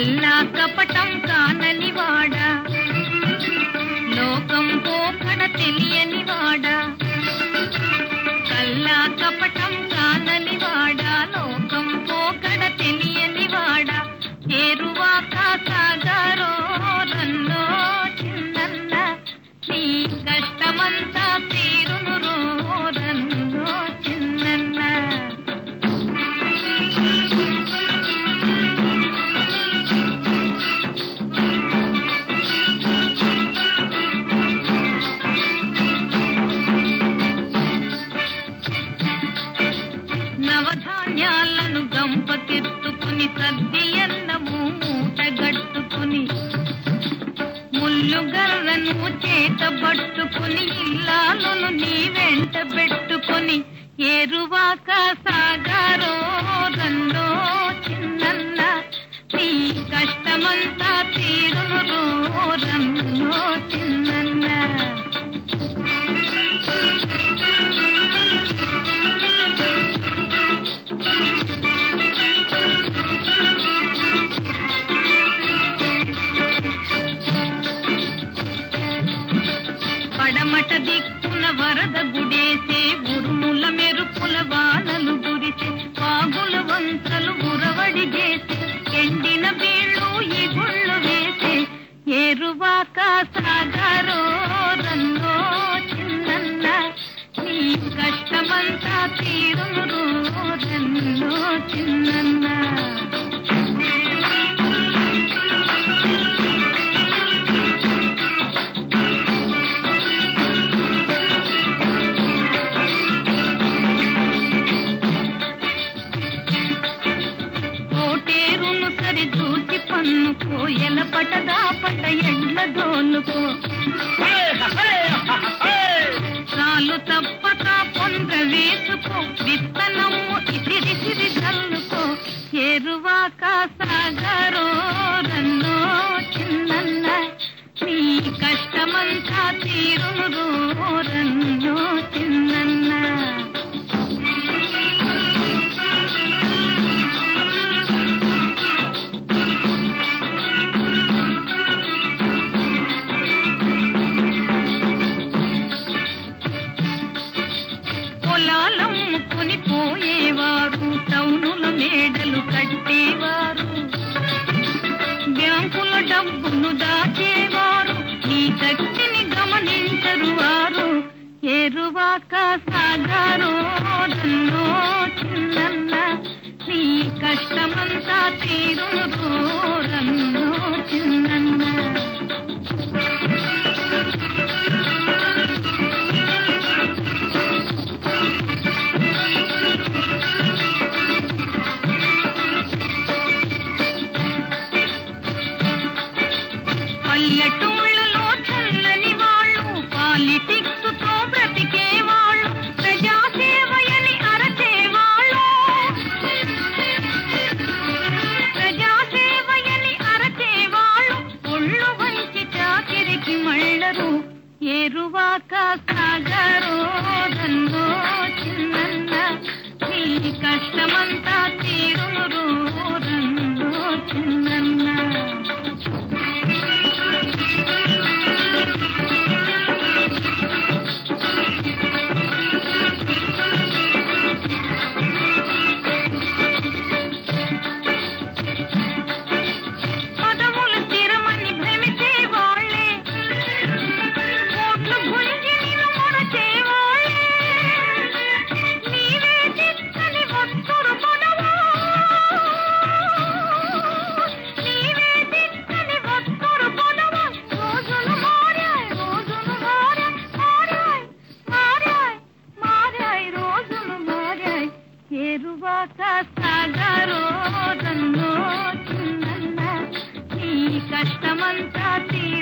కల్లా కపటం కానని వాడా, లోకం పోకడ తెలియని వాడా. కల్లా కపటం కానని వాడా, లోకం పోకడ తెలియని వాడా. చేరువాక సాగరో రన్నో చిన్నన్న, నీ కష్టమంతా తీరును రో రన్నో చిన్నన్న. నవధాన్యాలను గంపకెత్తుకుని, సద్దియన్నము మూటగట్టుకుని, ముల్లుగర్రను చేతబట్టుకుని, ఇల్లాలను నీ వెంట పెట్టుకుని, ఏరువాక సాగరో రన్నో చిన్నన్న, నీ కష్టమంతా తీరును రో రన్నో చిన్నన్న. పడమట దిక్కున వరద గుడేసే, ఉరుముల మెరుపుల వానలు గురిసే, పాగుల వంతలు ఉరవడి చేసే, ఎండిన బీళ్ళు ఈ గుళ్ళు వేసే, ఏరువాక సాగరో రన్నో చిన్నన్న, నీ కష్టమంతా తీరును రో రన్నో చిన్నన్న. కోటేరును సరిచూచి పన్నుకో, ఎలపటదా పట ఎండ్ల దోలుకో, చాలు తప్పక పొంగ వేసుకో, విత్తనము ఇసిరిసిరి చల్లుకో, ఏరువాక సాగరో రన్నో చిన్నన్న, నీ కష్టమంతా తీరును రో రన్నో చిన్నన్న. పొలాలమ్ముకుని పోయేవారు, టౌనుల మేడలు కట్టేవారు, బ్యాంకుల డబ్బును దాచేవారు, ఈ శక్తిని గమనించరు వారు. ఏరువాక సాగరో రన్నో చిన్నన్న, నీ కష్టమంతా తీరును రో రన్నో చిన్నన్న. పల్లెటూళ్ళలో చల్లని వాళ్ళు, పాలిటిక్స్ తో బ్రతికేవాళ్ళు, ప్రజాసేవయని అరచేవాళ్ళు, ప్రజాసేవయని అరచేవాళ్ళు, ఒళ్ళు వంచి చాకిరికి మళ్ళరు. ఏరువాక సాగరో రన్నో చిన్నన్న, నీ కష్టమంతా తీరును రో రన్నో చిన్నన్న. పదవులు స్థిరమని భ్రమించే వాళ్ళే, కోట్లు గుంజి నిన్ను మొరచేవాళ్ళే, నీవే చిత్తని వస్తురు పొడవా, నీవే చిత్తని వస్తురు పొడవా. రోజులు మారాయ్ రోజులు మారాయ్ మారాయ్ మారాయ్ మారాయ్ రోజులు మారాయ్. ఏరువాక సాగరో రన్నో చిన్నన్న, నీ కష్టమంతా